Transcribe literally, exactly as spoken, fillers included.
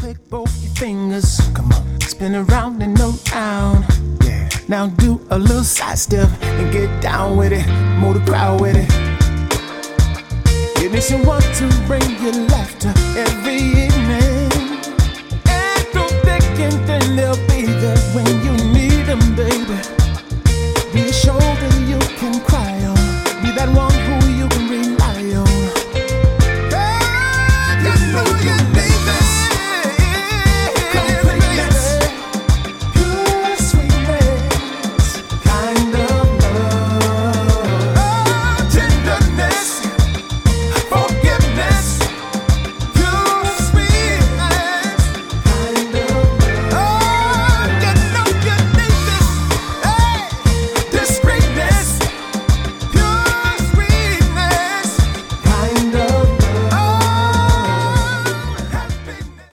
click both your fingers. Come on. Spin around and around. Yeah. Now do a little side step and get down with it. Move the crowd with it. Ignition one to bring you laughter every evening.